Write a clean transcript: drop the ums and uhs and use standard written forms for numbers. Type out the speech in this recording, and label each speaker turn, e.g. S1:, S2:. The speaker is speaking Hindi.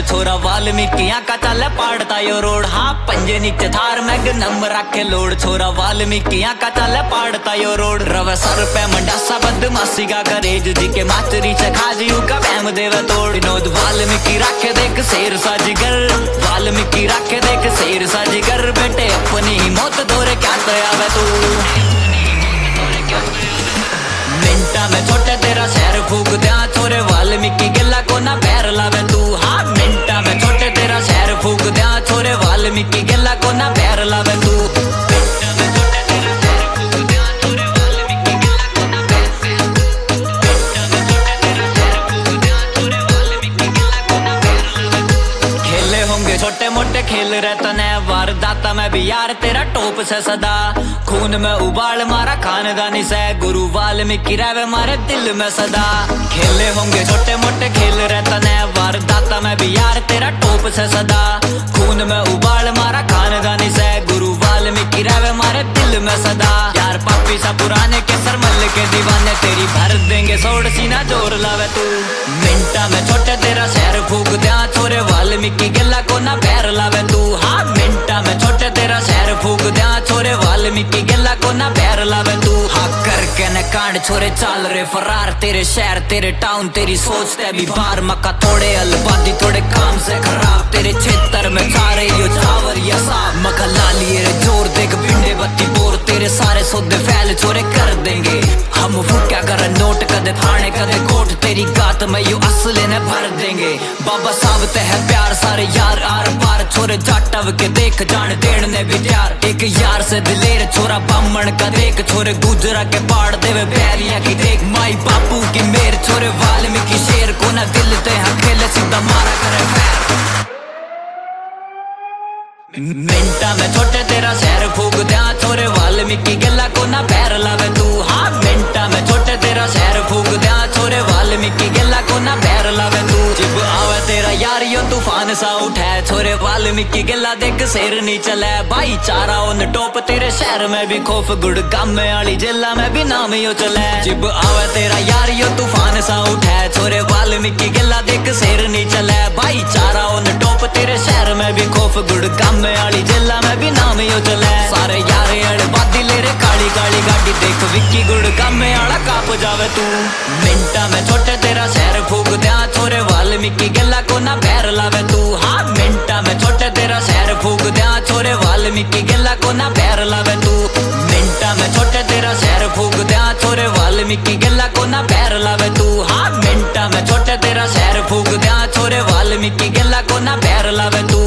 S1: छोरा वाल्मीकियां का चल पाड़ता यो रोड। हाँ पंजे नीचे थार मैग नंबर रखे लोड। छोरा वाल्मीकियां का चल पाड़ता यो रोड। रवे सर पे मंडासा बदमाशी का करेज जी के माचरी से खाजियू का बहम देवे तोड़। विनोद वाल्मीकि रखे देख शेर सा जिगर। वाल्मीकि रखे देख शेर सा जिगर। बेटे अपनी ही मौत दौरे क्या तो आवे तू। मिनटा में छोटे तेरा शहर फूक दिया छोरे वाल्मीकि गिला को ना पैर लावे तू। हाँ मिनटा में छोटे तेरा शहर फूक दिया छोरे वाल्मीकि गिला को ना पैर लावे तू। छोटे मोटे खेल रहता न वारदाता में भी यार तेरा टोप से सदा। खून में उबाल मारा खानदानी से गुरु वाल्मीकि रहवे मारे दिल में सदा। खेले होंगे छोटे मोटे खेल रहता न वारदाता में भी यार तेरा टोप से सदा। खून में उबाल मारा खानदानी से गुरु वाल्मीकि रहवे मारे दिल में सदा। यार पापी सा पुराने के सरमल के दीवाने तेरी भर देंगे सोड़ सीना जोर लावे तू। मिनटा में छोटे तेरा शहर फूक दिया छोरे वाल्मीकि गिला को ना पैर लावे तू। हाँ मिनटा में छोटे तेरा शहर फूक दिया छोरे वाल्मीकि गिला को ना पैर लावे तू। हाँ करके न कांड छोरे चाल रे फरार। तेरे शहर तेरे टाउन तेरी सोच ते भी बार। मक्का थोड़े अलबादी थोड़े काम से खराब। तेरे क्षेत्र में सारे यो चावर या साग। मक्का लालिए रे जोर देख भिंडे बत्ती बोर। तेरे सारे सौदे फैल छोरे कर देंगे हम। फूक्या कर नोट कदे थाने कदे कोट। तेरी गात में यो असले ने भर देंगे। बाबा साहब ते है प्यार सारे यार आर पार। छोरे जाटव के देख जान देण ने भी त्यार। एक यार से दिलेर छोरा बामण का देख। छोरे गुजरा के पाड़ देवे बैरिया की देख। माई बापू की मेर छोरे वाल्मीकि शेर को ना दिल ते हकेले सीधा मारा करे पैर। मिनटा में छोटे तेरा शहर फूक दिया छोरे वाल्मीकि गिला को ना पैर लावे तू। हाँ मिनटा में छोटे तेरा शहर फूक दिया छोरे वाल्मीकि गिला को ना पैर लावे तू। जब आवे तेरा यार यो तूफान सा उठे छोरे वाल्मीकि गिला देख शेर नहीं चले। भाईचारा उन टोप तेरे शहर में भी खौफ। गुड़गाम में आली जिला में भी नाम यो चले। जब आवे तेरा यार यो तूफान सा उठे छोरे वाल्मीकि गिला देख शेर नहीं चले। भाईचारा उन टोप तेरे शहर में भी खौफ। गुड़गाम में आली जिला में भी नाम यो चले। सारे यारे अड़ बादी ले रे काली काली गाड़ी देख। विक्की गुड़गाम में आला काप जावे तू। मिनटा में छोटे तेरा शहर फूक दिया छोरे वाल्मीकि गिला को ना पैर लावे तू। हाँ मिनटा में छोटे तेरा शहर फूक दिया छोरे वाल्मीकि गिला को ना पैर लावे तू। मिनटा में छोटे तेरा शहर फूक दिया छोरे वाल्मीकि गिला को ना पैर लावे तू। हाँ मिनटा में छोटे तेरा शहर फूक दिया छोरे वाल्मीकि गिला को ना पैर लावे तू।